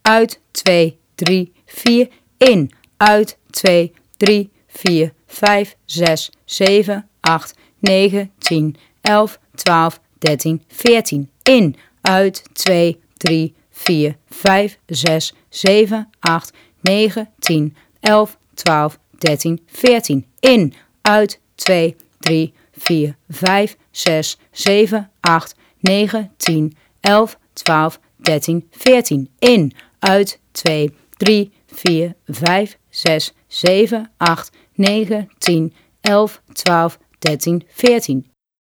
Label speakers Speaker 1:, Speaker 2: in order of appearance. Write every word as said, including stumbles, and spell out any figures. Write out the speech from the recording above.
Speaker 1: uit, twee, drie, vier, in, uit, twee, drie, vier, vijf, zes, zeven, acht, negen, tien, elf, twaalf, dertien, veertien, in, uit, twee, drie, vier, vijf, zes, zeven, acht, negen, tien, elf, twaalf, dertien, veertien, in, uit, twee, drie, vier, vijf, zes, zeven, acht, negen, tien, elf, twaalf, dertien, veertien, in, uit, twee, drie, vier, vijf, zes, zeven, acht, negen, tien, elf, twaalf, dertien, veertien,